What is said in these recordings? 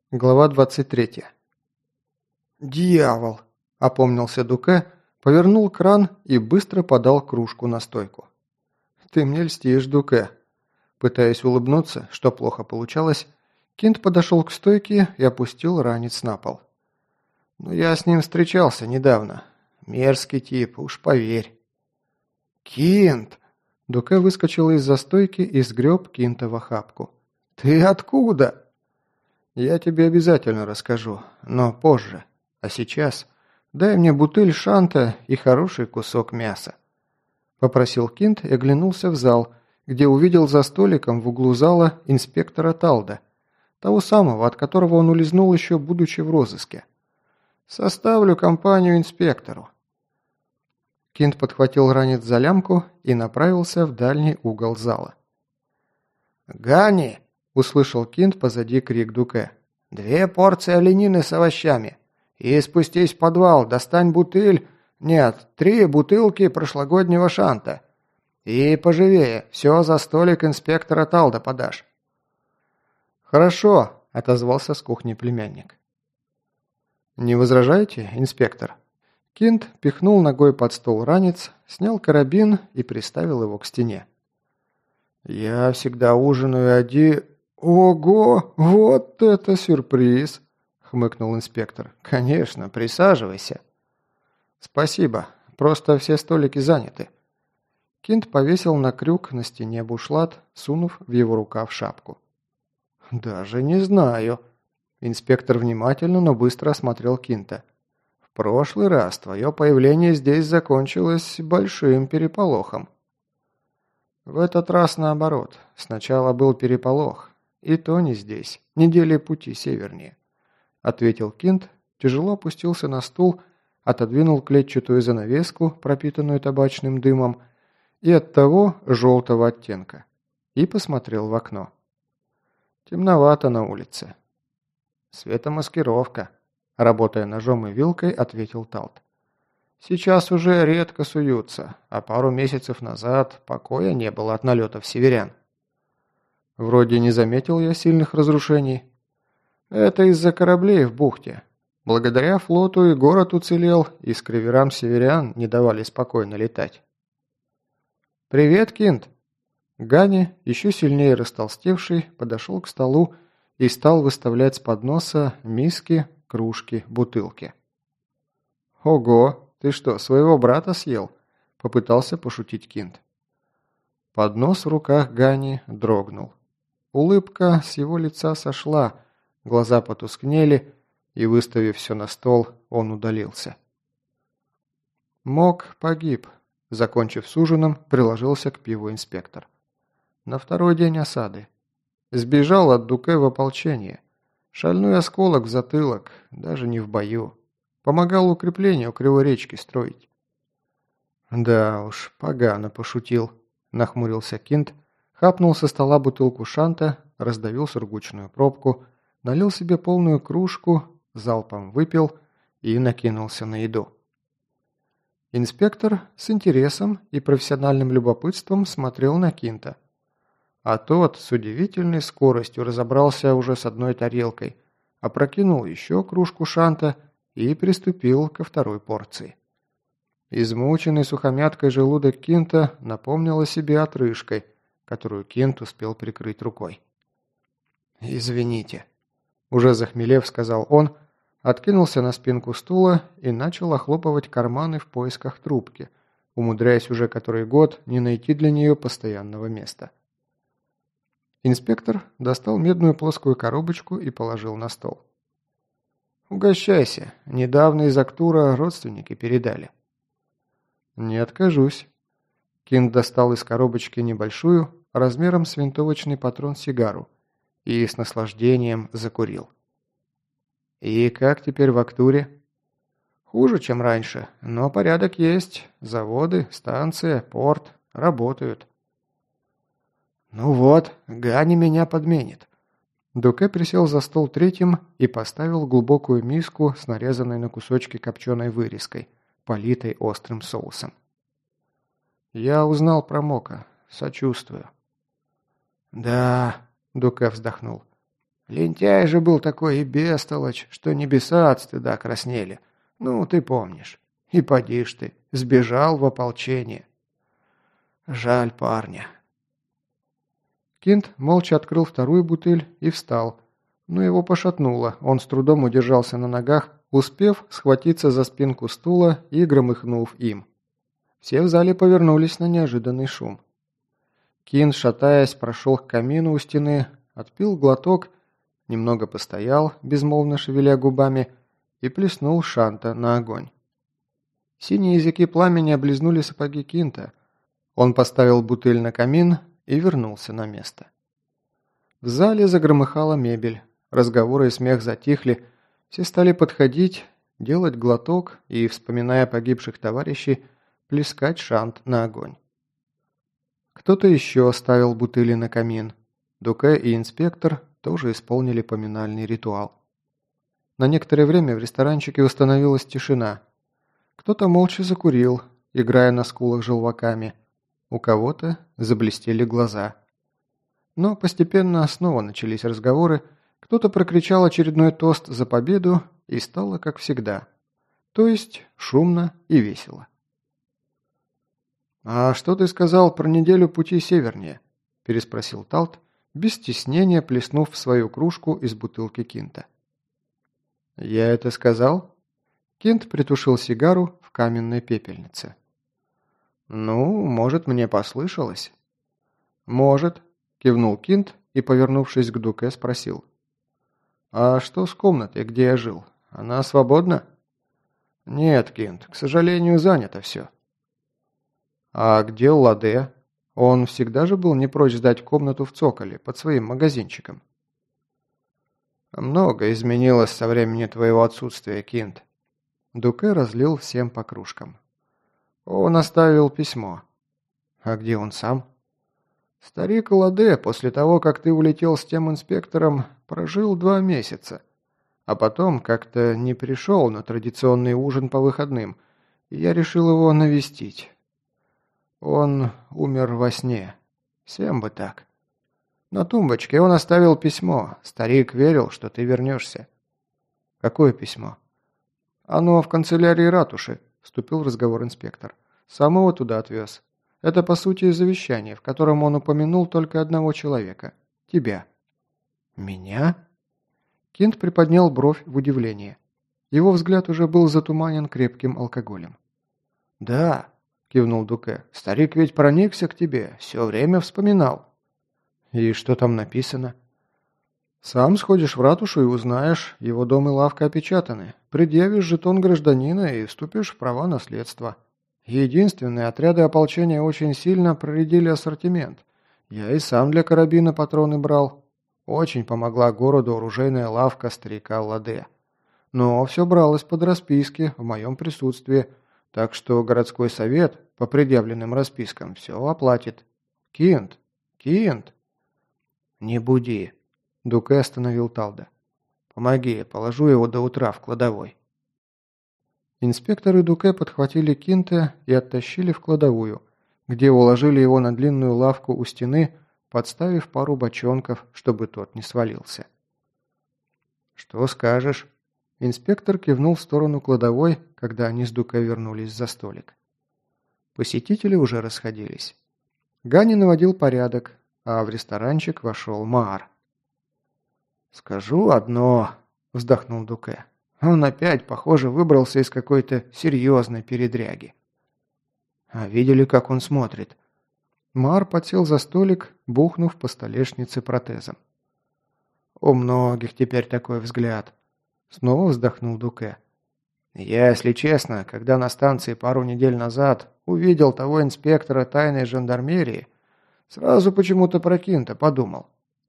Глава 23. «Дьявол!» – опомнился Дуке, повернул кран и быстро подал кружку на стойку. «Ты мне льстишь, Дуке». Пытаясь улыбнуться, что плохо получалось, Кинт подошел к стойке и опустил ранец на пол. «Ну, я с ним встречался недавно. Мерзкий тип, уж поверь». «Кинт!» – Дуке выскочил из-за стойки и сгреб Кинта в охапку. «Ты откуда?» «Я тебе обязательно расскажу, но позже. А сейчас дай мне бутыль шанта и хороший кусок мяса», – попросил Кинт и оглянулся в зал, где увидел за столиком в углу зала инспектора Талда, того самого, от которого он улизнул еще будучи в розыске. «Составлю компанию инспектору». Кинт подхватил ранец за лямку и направился в дальний угол зала. «Гани!» – услышал Кинт позади крик Дуке. «2 порции оленины с овощами. И спустись в подвал, достань бутыль... Нет, 3 бутылки прошлогоднего шанта. И поживее, все за столик инспектора Талда подашь». «Хорошо», – отозвался с кухни племянник. «Не возражаете, инспектор?» Кинт пихнул ногой под стол ранец, снял карабин и приставил его к стене. «Я всегда ужинаю один...» «Ого! Вот это сюрприз!» – хмыкнул инспектор. «Конечно, присаживайся». «Спасибо, просто все столики заняты». Кинт повесил на крюк на стене бушлат, сунув в его рукав шапку. «Даже не знаю». Инспектор внимательно, но быстро осмотрел Кинта. «В прошлый раз твое появление здесь закончилось большим переполохом». «В этот раз наоборот. Сначала был переполох. И то не здесь, недели пути севернее», – ответил Кинт, тяжело опустился на стул, отодвинул клетчатую занавеску, пропитанную табачным дымом, и оттого желтого оттенка, и посмотрел в окно. «Темновато на улице». «Светомаскировка», – работая ножом и вилкой, ответил Талт. «Сейчас уже редко суются, а пару месяцев назад покоя не было от налетов северян». «Вроде не заметил я сильных разрушений». «Это из-за кораблей в бухте. Благодаря флоту и город уцелел, и скриверам северян не давали спокойно летать». «Привет, Кинт!» Гани, еще сильнее растолстевший, подошел к столу и стал выставлять с подноса миски, кружки, бутылки. «Ого! Ты что, своего брата съел?» – попытался пошутить Кинт. Поднос в руках Гани дрогнул. Улыбка с его лица сошла, глаза потускнели, и, выставив все на стол, он удалился. Мок погиб. Закончив с ужином, приложился к пиву инспектор. На второй день осады. Сбежал от Дуке в ополчение. Шальной осколок в затылок, даже не в бою. Помогал укреплению Кривой речки строить. «Да уж, погано пошутил», – нахмурился Кинт, хапнул со стола бутылку шанта, раздавил сургучную пробку, налил себе полную кружку, залпом выпил и накинулся на еду. Инспектор с интересом и профессиональным любопытством смотрел на Кинта. А тот с удивительной скоростью разобрался уже с одной тарелкой, опрокинул еще кружку шанта и приступил ко второй порции. Измученный сухомяткой желудок Кинта напомнил о себе отрыжкой, которую Кинт успел прикрыть рукой. «Извините», – уже захмелев, сказал он, откинулся на спинку стула и начал охлопывать карманы в поисках трубки, умудряясь уже который год не найти для нее постоянного места. Инспектор достал медную плоскую коробочку и положил на стол. «Угощайся, недавно из Актура родственники передали». «Не откажусь». Кинт достал из коробочки небольшую, размером с винтовочный патрон сигару, и с наслаждением закурил. «И как теперь в Актуре?» «Хуже, чем раньше, но порядок есть. Заводы, станция, порт работают». «Ну вот, Гани меня подменит». Дуке присел за стол третьим и поставил глубокую миску с нарезанной на кусочки копченой вырезкой, политой острым соусом. «Я узнал про Мока. Сочувствую». «Да», – Дуке вздохнул. Лентяй же был такой и бестолочь, что небеса от стыда краснели. Ну, ты помнишь. И поди ж ты, сбежал в ополчение. Жаль парня». Кинт молча открыл вторую бутыль и встал. Но его пошатнуло, он с трудом удержался на ногах, успев схватиться за спинку стула и громыхнув им. Все в зале повернулись на неожиданный шум. Кинт, шатаясь, прошел к камину у стены, отпил глоток, немного постоял, безмолвно шевеля губами, и плеснул шанта на огонь. Синие языки пламени облизнули сапоги Кинта. Он поставил бутыль на камин и вернулся на место. В зале загромыхала мебель, разговоры и смех затихли, все стали подходить, делать глоток и, вспоминая погибших товарищей, плескать шант на огонь. Кто-то еще ставил бутыли на камин. Дуке и инспектор тоже исполнили поминальный ритуал. На некоторое время в ресторанчике установилась тишина. Кто-то молча закурил, играя на скулах желваками. У кого-то заблестели глаза. Но постепенно снова начались разговоры, кто-то прокричал очередной тост за победу, и стало как всегда. То есть шумно и весело. «А что ты сказал про неделю пути севернее?» – переспросил Талт, без стеснения плеснув в свою кружку из бутылки Кинта. «Я это сказал?» Кинт притушил сигару в каменной пепельнице. «Ну, может, мне послышалось?» «Может», – кивнул Кинт и, повернувшись к Дуке, спросил. «А что с комнатой, где я жил? Она свободна?» «Нет, Кинт, к сожалению, занято все». «А где Ладе? Он всегда же был не прочь сдать комнату в Цоколе, под своим магазинчиком». «Много изменилось со времени твоего отсутствия, Кинт». Дуке разлил всем по кружкам. «Он оставил письмо». «А где он сам?» «Старик Ладе, после того, как ты улетел с тем инспектором, прожил 2 месяца. А потом как-то не пришел на традиционный ужин по выходным, и я решил его навестить. Он умер во сне. Всем бы так. На тумбочке он оставил письмо. Старик верил, что ты вернешься». «Какое письмо?» «Оно в канцелярии ратуши», – вступил в разговор инспектор. «Сам его туда отвез. Это, по сути, завещание, в котором он упомянул только одного человека – тебя». «Меня?» Кинт приподнял бровь в удивлении. Его взгляд уже был затуманен крепким алкоголем. «Да», – кивнул Дуке, – «старик ведь проникся к тебе, все время вспоминал». «И что там написано?» «Сам сходишь в ратушу и узнаешь, его дом и лавка опечатаны. Предъявишь жетон гражданина и вступишь в права наследства. Единственные отряды ополчения очень сильно проредили ассортимент. Я и сам для карабина патроны брал. Очень помогла городу оружейная лавка старика Ладе. Но все бралось под расписки в моем присутствии, так что городской совет по предъявленным распискам все оплатит. Кинт! Кинт!» «Не буди!» – Дуке остановил Талда. «Помоги, положу его до утра в кладовой». Инспектор и Дуке подхватили Кинта и оттащили в кладовую, где уложили его на длинную лавку у стены, подставив пару бочонков, чтобы тот не свалился. «Что скажешь?» Инспектор кивнул в сторону кладовой, когда они с Дуке вернулись за столик. Посетители уже расходились. Гани наводил порядок, а в ресторанчик вошел Маар. «Скажу одно», – вздохнул Дуке. «Он опять, похоже, выбрался из какой-то серьезной передряги». «А видели, как он смотрит?» Маар подсел за столик, бухнув по столешнице протезом. «У многих теперь такой взгляд», – снова вздохнул Дуке. «Я, если честно, когда на станции пару недель назад увидел того инспектора тайной жандармерии, сразу почему-то про Кинта подумал».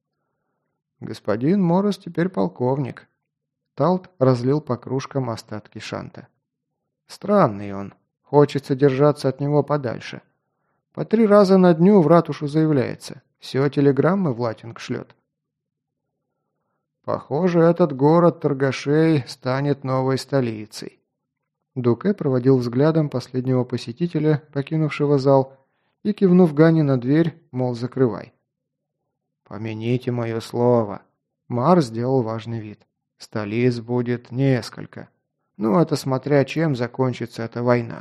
«Господин Моррес теперь полковник». Талт разлил по кружкам остатки шанта. «Странный он. Хочется держаться от него подальше. По 3 раза на дню в ратушу заявляется. Все телеграммы в Латинг шлет». «Похоже, этот город торгашей станет новой столицей». Дуке проводил взглядом последнего посетителя, покинувшего зал, и, кивнув Гане на дверь, мол, закрывай. «Помяните мое слово». Мар сделал важный вид. Столиц будет несколько. Ну, это смотря чем закончится эта война.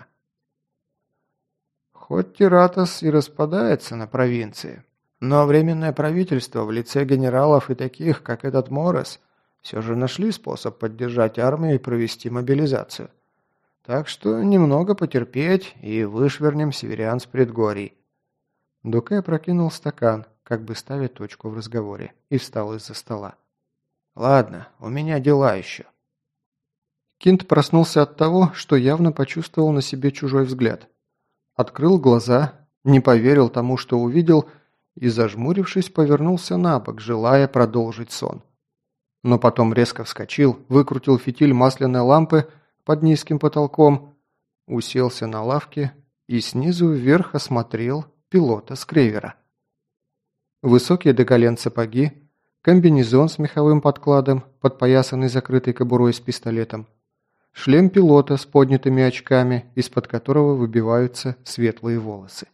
Хоть Тиратос и распадается на провинции, но временное правительство в лице генералов и таких, как этот Морес, все же нашли способ поддержать армию и провести мобилизацию. Так что немного потерпеть и вышвырнем северян с предгорий. Дуке прокинул стакан, как бы ставя точку в разговоре, и встал из-за стола. «Ладно, у меня дела еще». Кинт проснулся от того, что явно почувствовал на себе чужой взгляд. Открыл глаза, не поверил тому, что увидел, и, зажмурившись, повернулся на бок, желая продолжить сон. Но потом резко вскочил, выкрутил фитиль масляной лампы под низким потолком, уселся на лавке и снизу вверх осмотрел пилота скревера. Высокие до колен сапоги, комбинезон с меховым подкладом, подпоясанный закрытой кобурой с пистолетом, шлем пилота с поднятыми очками, из-под которого выбиваются светлые волосы.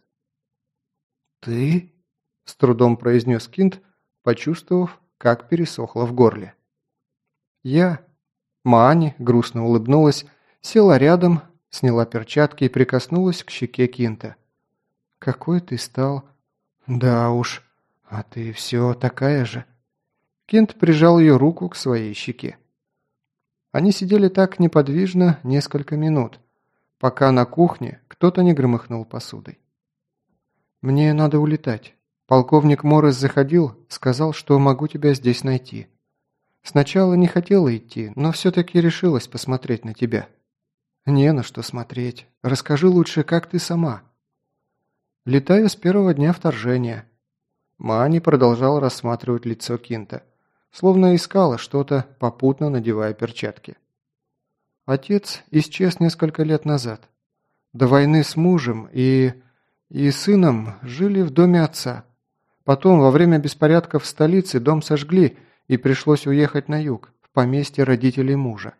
«Ты?» – с трудом произнес Кинт, почувствовав, как пересохло в горле. «Я». Маани грустно улыбнулась, села рядом, сняла перчатки и прикоснулась к щеке Кинта. «Какой ты стал?» «Да уж, а ты все такая же». Кинт прижал ее руку к своей щеке. Они сидели так неподвижно несколько минут, пока на кухне кто-то не громыхнул посудой. «Мне надо улетать. Полковник Моррес заходил, сказал, что могу тебя здесь найти. Сначала не хотела идти, но все-таки решилась посмотреть на тебя». «Не на что смотреть. Расскажи лучше, как ты сама». «Летаю с первого дня вторжения». Маани продолжал рассматривать лицо Кинта, словно искала что-то, попутно надевая перчатки. «Отец исчез несколько лет назад. До войны с мужем и сыном жили в доме отца. Потом, во время беспорядков в столице, дом сожгли, и пришлось уехать на юг, в поместье родителей мужа».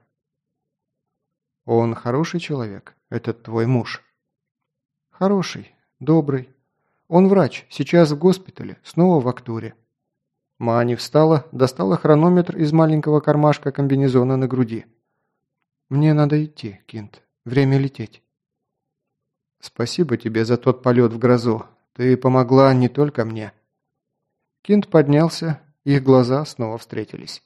«Он хороший человек, этот твой муж?» «Хороший, добрый. Он врач, сейчас в госпитале, снова в Актуре». Маани встала, достала хронометр из маленького кармашка комбинезона на груди. «Мне надо идти, Кинт. Время лететь». «Спасибо тебе за тот полет в грозу. Ты помогла не только мне». Кинт поднялся, их глаза снова встретились.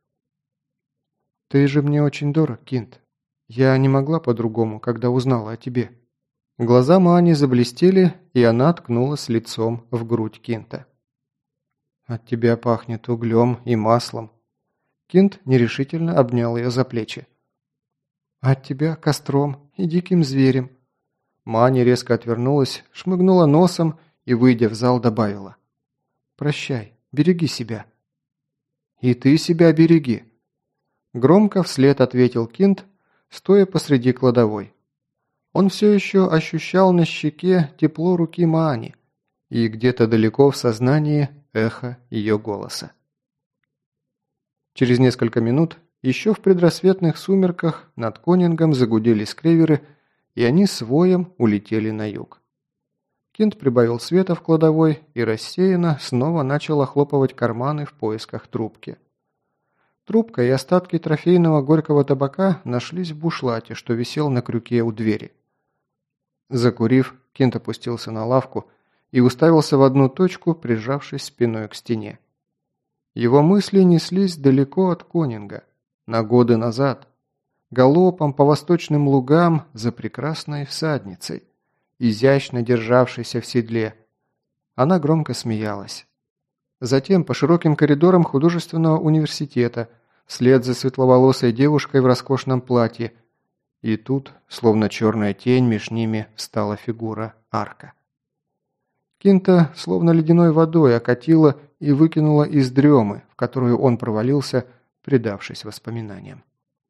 «Ты же мне очень дорог, Кинт. Я не могла по-другому, когда узнала о тебе». Глаза Маани заблестели, и она ткнулась лицом в грудь Кинта. «От тебя пахнет углем и маслом». Кинт нерешительно обнял ее за плечи. «От тебя костром и диким зверем». Маани резко отвернулась, шмыгнула носом и, выйдя в зал, добавила. «Прощай, береги себя». «И ты себя береги». Громко вслед ответил Кинт, стоя посреди кладовой. Он все еще ощущал на щеке тепло руки Маани и где-то далеко в сознании эхо ее голоса. Через несколько минут, еще в предрассветных сумерках, над Конингом загудели скреверы, и они с воем улетели на юг. Кинт прибавил света в кладовой и рассеянно снова начал охлопывать карманы в поисках трубки. Трубка и остатки трофейного горького табака нашлись в бушлате, что висел на крюке у двери. Закурив, Кинт опустился на лавку и уставился в одну точку, прижавшись спиной к стене. Его мысли неслись далеко от Конинга, на годы назад, галопом по восточным лугам за прекрасной всадницей, изящно державшейся в седле. Она громко смеялась. Затем по широким коридорам художественного университета, вслед за светловолосой девушкой в роскошном платье, и тут, словно черная тень, меж ними встала фигура Арка. Кинта словно ледяной водой окатила и выкинула из дремы, в которую он провалился, предавшись воспоминаниям.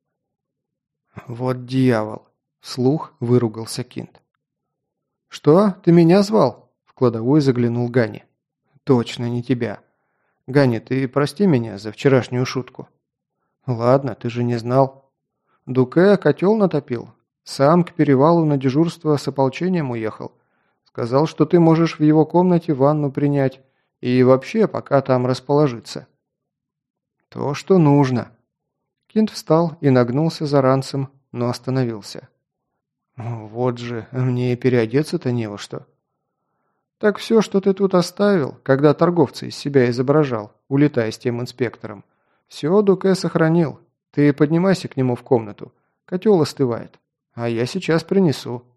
«Вот дьявол!» – вслух выругался Кинт. «Что? Ты меня звал?» – в кладовую заглянул Ганни. «Точно не тебя. Ганни, ты прости меня за вчерашнюю шутку». «Ладно, ты же не знал». «Дуке котел натопил. Сам к перевалу на дежурство с ополчением уехал. Сказал, что ты можешь в его комнате ванну принять и вообще пока там расположиться». То, что нужно. Кинт встал и нагнулся за ранцем, но остановился. Вот же, мне и переодеться-то не во что. Так все, что ты тут оставил, когда торговца из себя изображал, улетая с тем инспектором, все Дуке сохранил. Ты поднимайся к нему в комнату. Котел остывает. А я сейчас принесу.